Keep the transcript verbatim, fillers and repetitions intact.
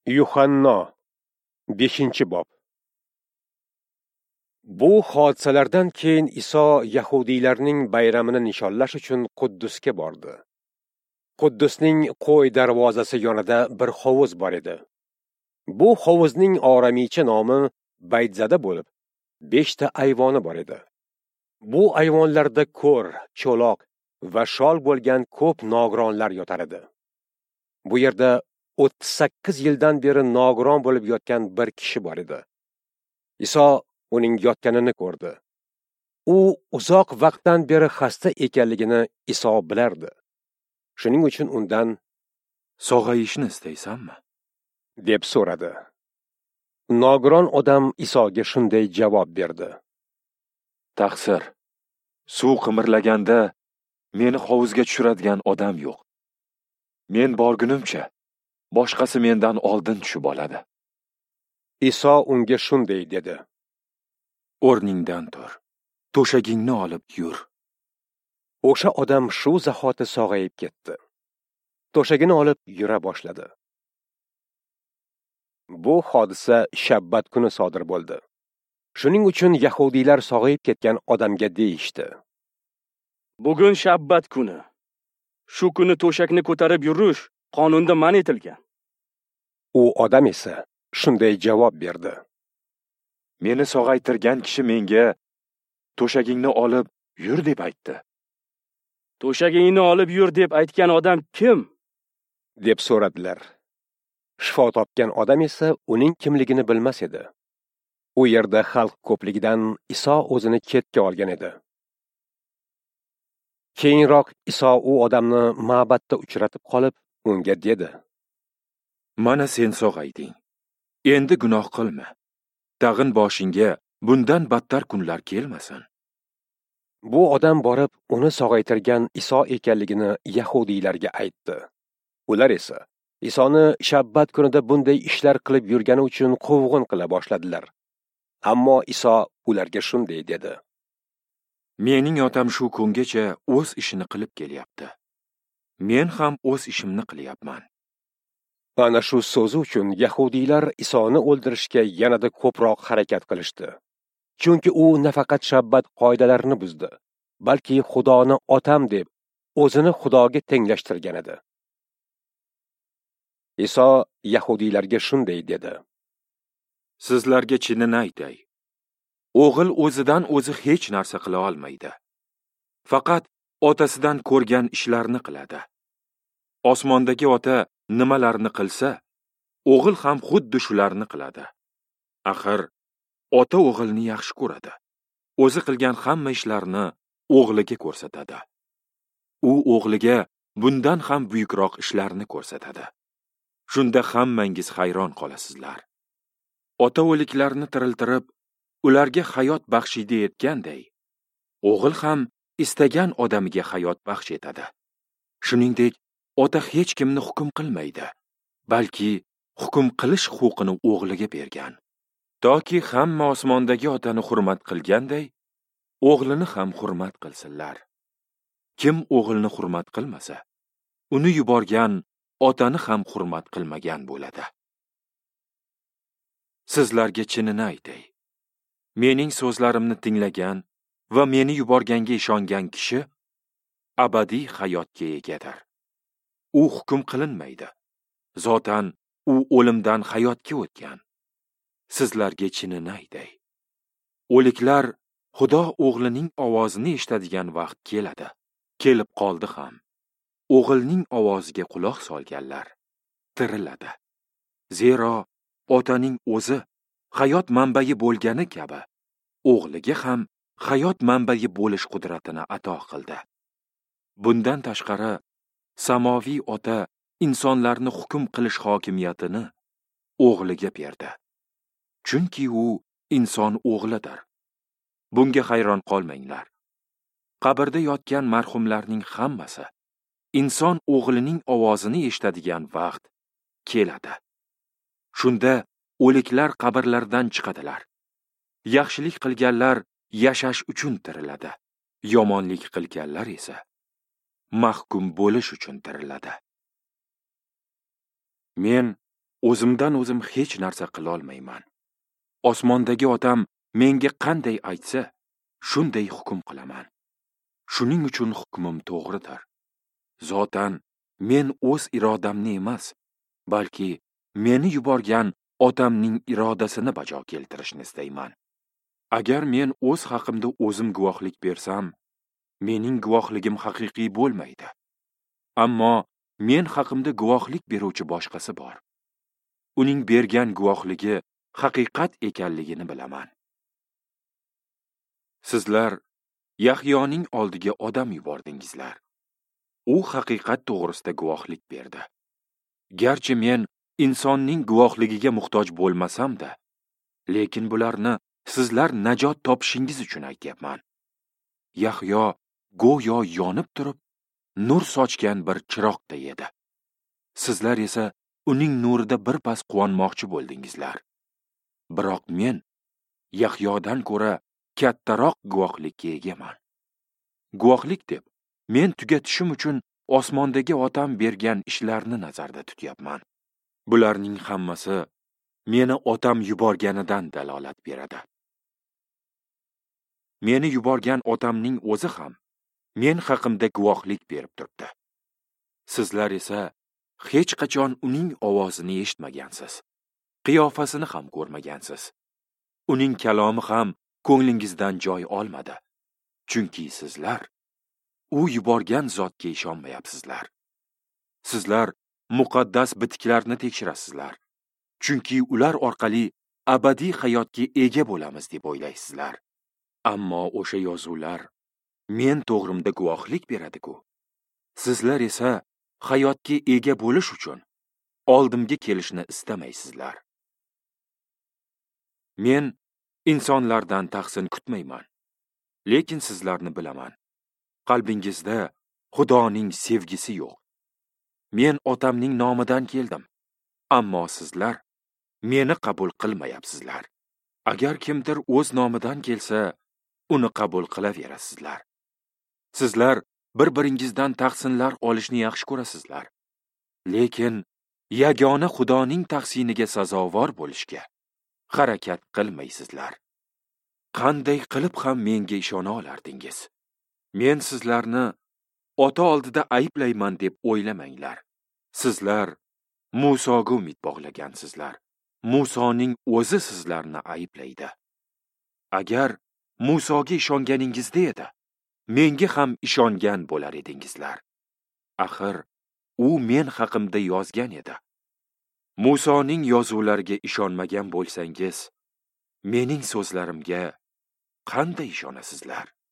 Yuhanno beshinchi bob. Bu hodisalardan keyin Iso Yahudiylarning bayramini nishonlash uchun Quddusga bordi. Quddusning qo'y darvozasi yonida bir hovuz bor edi. Bu hovuzning oramicha nomi Baytzada bo'lib, beshta ayvoni bor edi. Bu ayvonlarda ko'r, cho'loq va shol bo'lgan ko'p nogironlar yotar edi. Bu yerda o'ttiz sakkiz yildan beri nogiron bo'lib yotgan bir kishi bor edi. Iso uning yotganini ko'rdi. U uzoq vaqtdan beri xasta ekanligini Iso bilardi. Shuning uchun undan "Sog'ayishni istaysanmi?" deb so'radi. Nogiron odam Isoga shunday javob berdi: "Taqsir, suv qimirlaganda meni hovuzga tushiradigan odam yo'q. Men borgunimcha boshqasi mendan oldin tushib oladi." Iso unga shunday dedi: "O'rningdan tur. To'shagingni olib yur." O'sha odam shu zahoti sog'ayib ketdi. To'shagini olib yura boshladi. Bu hodisa Shabbat kuni sodir bo'ldi. Shuning uchun Yahudiylar sog'ayib ketgan odamga deyishdi: "Bugun Shabbat kuni. Shu kuni to'shakni ko'tarib yurish qonunda man etilgan." U odam esa shunday javob berdi: "Meni sog'aytirgan kishi menga to'shagingni olib yur deb aytdi." "To'shagingni olib yur deb aytgan odam kim?" deb so'radilar. Shifo topgan odam esa uning kimligini bilmas edi. U yerda xalq ko'pligidan Iso o'zini chetga olgan edi. Keyinroq Iso u odamni ma'batda uchratib qolib, unga dedi: "Mana sen sog'ayding. Endi gunoh qilma. Tag'in boshingga bundan battar kunlar kelmasin." Bu odam borib, uni sog'aytirgan Iso ekanligini Yahudiylarga aytdi. Ular esa Isoni Shabbat kunida bunday ishlar qilib yurgani uchun quvg'in qila boshladilar. Ammo Iso ularga shunday dedi: "Mening otam shu kungacha o'z ishini qilib kelyapti. Men ham o'z ishimni qilyapman." Ana shu so'zi uchun Yahudiylar Isoni o'ldirishga yanada ko'proq harakat qilishdi. Chunki u nafaqat Shabbat qoidalarini buzdi, balki Xudoni otam deb o'zini Xudoga tenglashtirgan edi. Iso Yahudiylarga shunday dedi: "Sizlarga chinini aytay. O'g'il o'zidan o'zi hech narsa qila olmaydi. Faqat otasidan ko'rgan ishlarni qiladi. Osmondagi ota nimalarni qilsa, o'g'il ham xuddi shularni qiladi. Axir ota o'g'ilni yaxshi ko'radi. O'zi qilgan hamma ishlarni o'g'liga ko'rsatadi. U o'g'liga bundan ham buyukroq ishlarni ko'rsatadi. Shunda hammangiz hayron qolasizlar. Ota o'liklarni tiriltirib, ularga hayot baxshiydi etganday, o'g'il ham istagan odamiga hayot baxsh etadi. Shuningdek, ota hech kimni hukm qilmaydi, balki hukm qilish huquqini o'g'liga bergan. Toki hamma osmondagi otani hurmat qilganday, o'g'lini ham hurmat qilsinlar. Kim o'g'ilni hurmat qilmasa, uni yuborgan otani ham hurmat qilmagan bo'ladi. Sizlarga chinini aytay. Mening so'zlarimni tinglagan va meni yuborganga ishongan kishi abadiy hayotga egadir. U hukm qilinmaydi. Zotan u o'limdan hayotga o'tgan. Sizlarga chinini aytay. O'liklar Xudo o'g'lining ovozini eshitadigan vaqt keladi. Kelib qoldi ham. O'g'ilning ovoziga quloq solganlar tiriladi. Zero otaning o'zi hayot manbai bo'lgani kabi, o'g'liga ham hayot manbai bo'lish qudratini ato qildi. Bundan tashqari, samoviy ota insonlarni hukm qilish hokimiyatini o'g'liga berdi. Chunki u inson o'g'lidir. Bunga hayron qolmanglar. Qabrda yotgan marhumlarning hammasi inson o'g'lining ovozini eshitadigan vaqt keladi. Shunda o'liklar qabrlardan chiqadilar. Yaxshilik qilganlar yashash uchun tiriladi. Yomonlik qilganlar esa mahkum bo'lish uchun tiriladi. Men o'zimdan o'zim hech narsa qila olmayman. Osmondagi otam menga qanday aytsa, shunday hukm qilaman. Shuning uchun hukmim to'g'ridir. Zotan men o'z irodamni emas, balki meni yuborgan otamning irodasini bajo keltirishni istayman. Agar men o'z haqimda o'zim guvohlik bersam, mening guvohligim haqiqiy bo'lmaydi. Ammo men haqimda guvohlik beruvchi boshqasi bor. Uning bergan guvohligi haqiqat ekanligini bilaman. Sizlar Yahyoning oldiga odam yubordingizlar. U haqiqat to'g'risida guvohlik berdi. Garchi men insonning guvohligiga muhtoj bo'lmasam-da, lekin bularni sizlar najot topishingiz uchun aytyapman. Yahyo go'yo yonib turib, nur sochgan bir chiroqday edi. Sizlar esa uning nurida birpas quvonmoqchi bo'ldingizlar. Biroq men Yahyodan ko'ra kattaroq guvohlikka egaman. Guvohlik deb men tugatishim uchun osmondagi otam bergan ishlarni nazarda tutyapman. Bularning hammasi meni otam yuborganidan dalolat beradi. Meni yuborgan otamning o'zi ham men haqimda guvohlik berib turibdi. Sizlar esa hech qachon uning ovozini eshitmagansiz. Qiyofasini ham ko'rmagansiz. Uning kalomi ham ko'nglingizdan joy olmadi. Chunki sizlar u yuborgan zotga ishonmayapsizlar. Sizlar muqaddas bitiklarni tekshirasizlar. Chunki ular orqali abadiy hayotga ega bo'lamiz deb o'ylaysizlar. Ammo o'sha yozuvlar men to'g'rimda guvohlik beradi-ku. Sizlar esa hayotga ega bo'lish uchun oldimga kelishni istamaysizlar. Men insonlardan tahsin kutmayman. Lekin sizlarni bilaman. Qalbingizda Xudoning sevgisi yo'q. Men otamning nomidan keldim. Ammo sizlar meni qabul qilmayapsizlar. Agar kimdir o'z nomidan kelsa, uni qabul qilaverasizlar. Sizlar bir-biringizdan tahsinlar olishni yaxshi ko'rasizlar. Lekin yagona Xudoning tahsiniga sazovor bo'lishga harakat qilmaysizlar. Qanday qilib ham menga ishona olardingiz? Men sizlarni ota oldida ayblayman deb o'ylamanglar. Sizlar Musoga umid bog'lagansizlar. Musoning o'zi sizlarni ayblaydi. Agar Musoga ishonganingizda edi, menga ham ishongan bo'lar edingizlar. Axir u men haqimda yozgan edi. Musoning yozuvlariga ishonmagan bo'lsangiz, mening so'zlarimga qanday ishonasizlar?